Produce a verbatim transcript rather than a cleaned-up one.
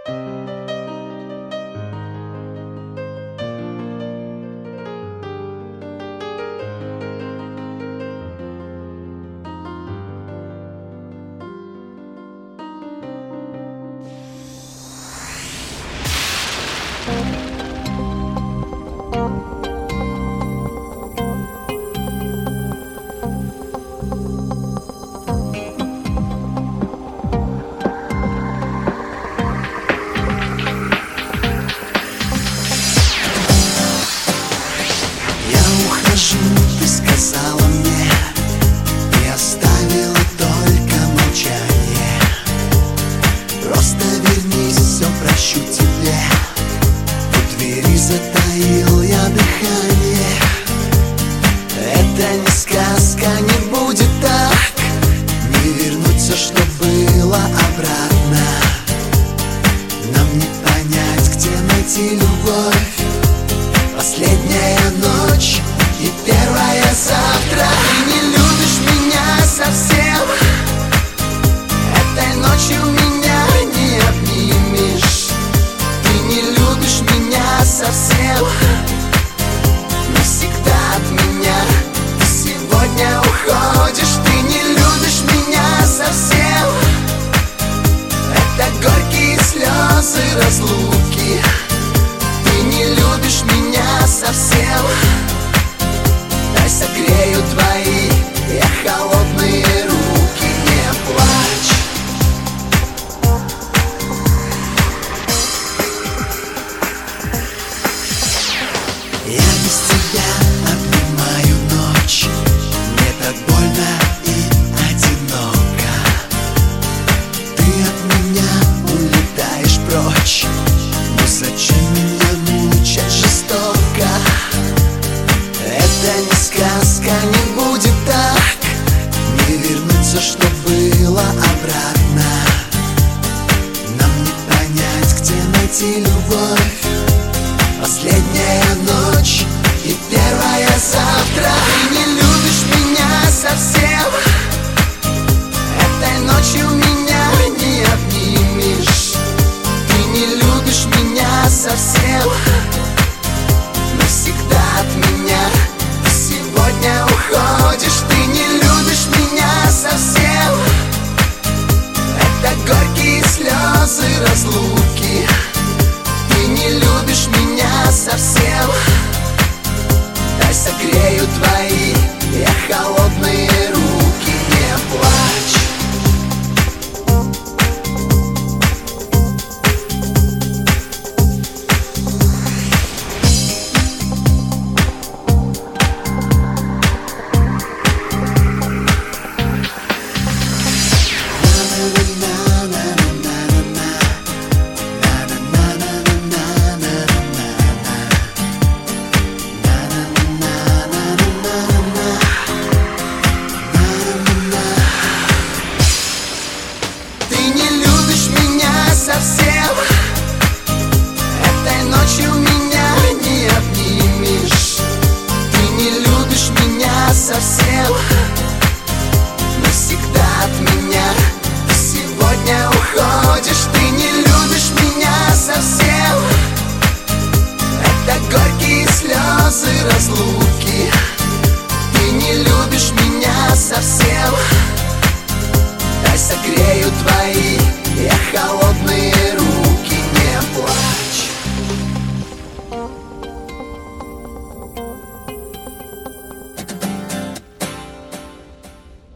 Ты сказала мне, и оставила только молчание. Просто вернись, все прощу тебе. У двери затаил я дыхание. Это не сказка, не будет так. Не вернуть все, что было, обратно. Нам не понять, где найти любовь. Последняя ночь и первое завтра. Ты не любишь меня совсем. Этой ночью меня не обнимешь. Ты не любишь меня совсем. Навсегда от меня ты сегодня уходишь. Ты не любишь меня совсем. Это горькие слезы разлуки. Ты не любишь меня совсем. Дай согрею твои я холодные руки. Не плачь. Я без тебя обнимаю ночь. Мне так больно и одиноко. Ты от меня улетаешь прочь. Но зачем меня мучать жестоко? Это не сказка, не будет так. Не вернуться, что было, обратно. Нам не понять, где найти любовь. Последняя ночь и первое завтра. Ты не любишь меня совсем. Этой ночью